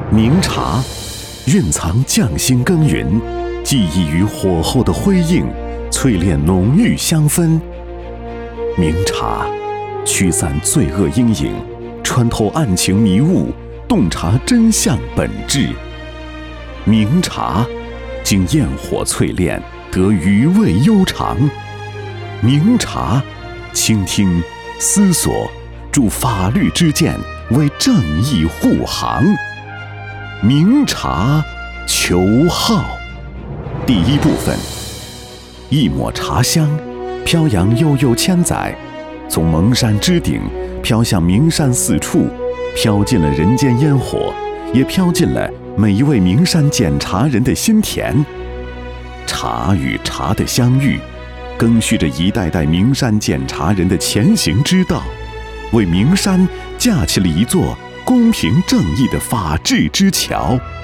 明茶蕴藏匠心耕耘，记忆于火候的辉映，淬炼浓郁香氛。明茶驱散罪恶阴影，穿透案情迷雾，洞察真相本质。明茶经焰火淬炼，得余味悠长。明茶倾听思索，铸法律之剑，为正义护航。明茶求号。第一部分，一抹茶香飘扬悠悠千载，从蒙山之顶飘向名山四处，飘进了人间烟火，也飘进了每一位名山检茶人的心田。茶与茶的相遇，更续着一代代名山检茶人的前行之道，为名山架起了一座公平正义的法治之桥。